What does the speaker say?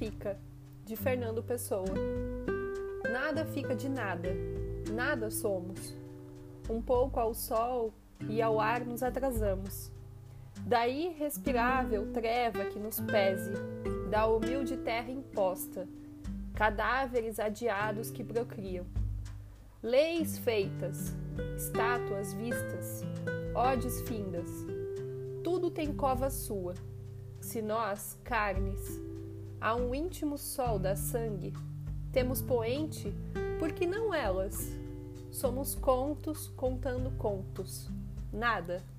fica, de Fernando Pessoa. Nada fica de nada, nada somos. Um pouco ao sol e ao ar nos atrasamos. Da irrespirável treva que nos pese, da humilde terra imposta, cadáveres adiados que procriam. Leis feitas, estátuas vistas, odes findas, tudo tem cova sua. Se nós, carnes, a um íntimo sol da sangue, temos poente, por que não elas? Somos contos contando contos, nada.